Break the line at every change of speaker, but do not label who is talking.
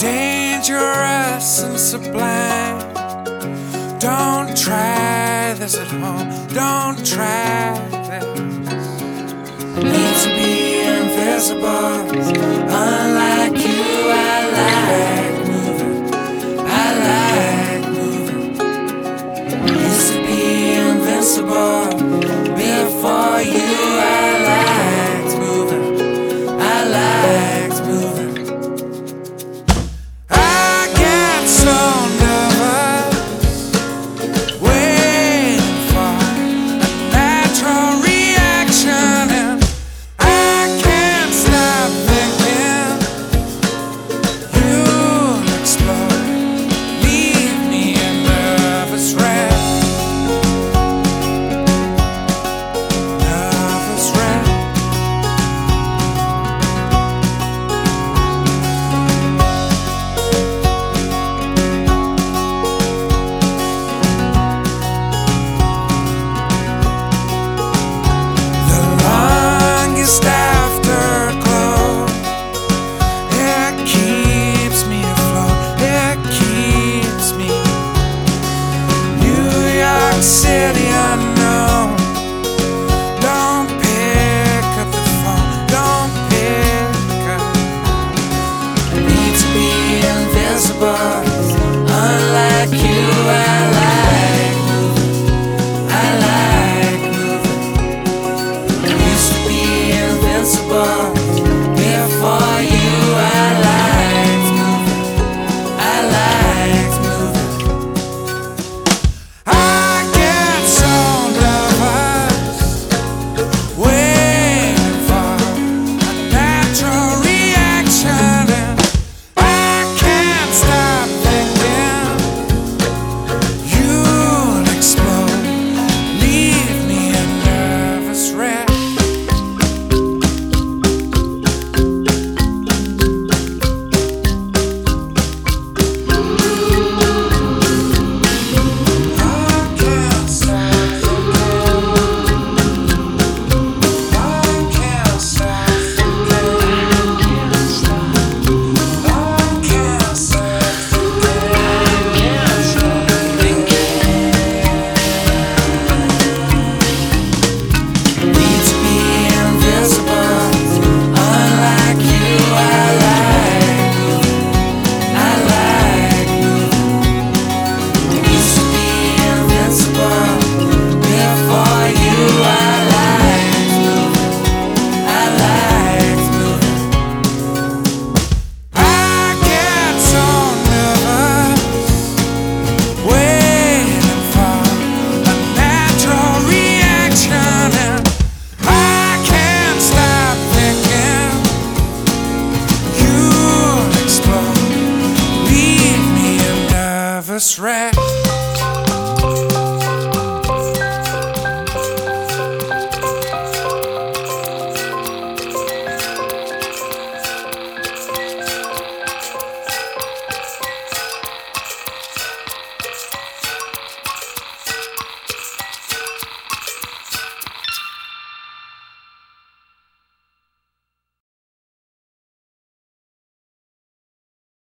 dangerous and sublime. Don't try this at home, don't try this. Need to be invisible, unlike you. I like moving, I like moving. Used to be invincible before you. I liked moving, I liked moving. I get so nervous, waiting for a natural reaction, and I can't stop thinking you'll explode, leave me a nervous wreck. Nervous wreck. Afterglow, it keeps me afloat, it keeps me. New York City unknown. Don't pick up the phone, don't pick up. I need to be invisible, unlike you. I like moving, I like moving. Used to be invincible before you. I liked moving, I liked moving. I get so nervous, waiting for a natural reaction, and I can't stop thinking you'll explode, leave me a nervous wreck. Wreck.